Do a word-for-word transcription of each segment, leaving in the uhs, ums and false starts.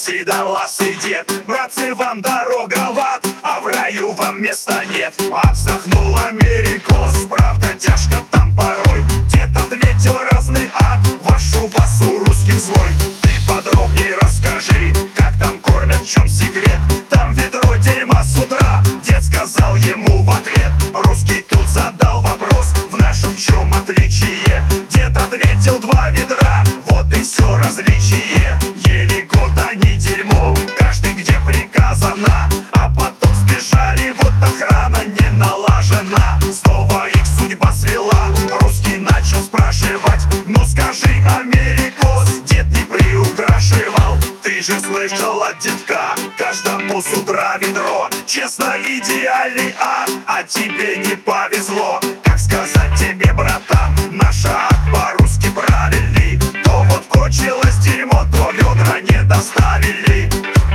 седовласый дед: братцы, вам дорога в ад, а в раю вам места нет. Отдохнул америкос, правда тяжко там порой. Дед ответил: разный ад, вашу басу русских злой. Ты подробнее расскажи, как там кормят, в чем секрет. Там ведро дерьма с утра, дед сказал ему в ответ. Русский тут задал вопрос: в нашем чем отличие? Дед ответил: два ведра, вот и все различие. Ели год они дерьмо, каждый где приказано, а потом сбежали, вот охрана не налажена. Снова их судьба свела, русский начал спрашивать: ну скажи, америкос, дед не приукрашивал. Ты же слышал от детка, каждому с утра ведро. Честно, идеальный ад, а тебе не повезло. Как сказать тебе, братан, наш ад по-русски правильный? То вот кончилось дерьмо, то ведра не доставили.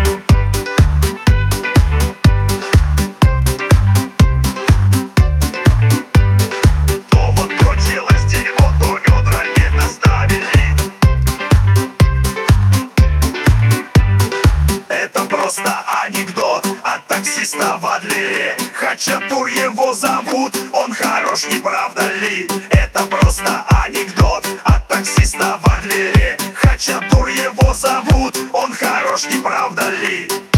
То вот кончилось дерьмо, то ведра не доставили. Это просто анекдот от таксиста в Адлере. Хачатур его зовут, он хорош, не правда ли? Это просто анекдот от таксиста в Адлере. Хачатур его зовут, он хорош, не правда ли?